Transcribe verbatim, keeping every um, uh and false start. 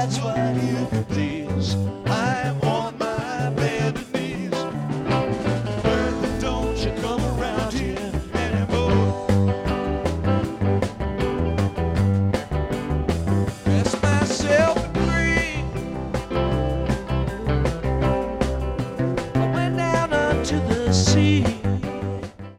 that's what you please. I'm on my bended knees. Bertha, don't you come around here anymore. Dress myself in green. I went down unto the sea.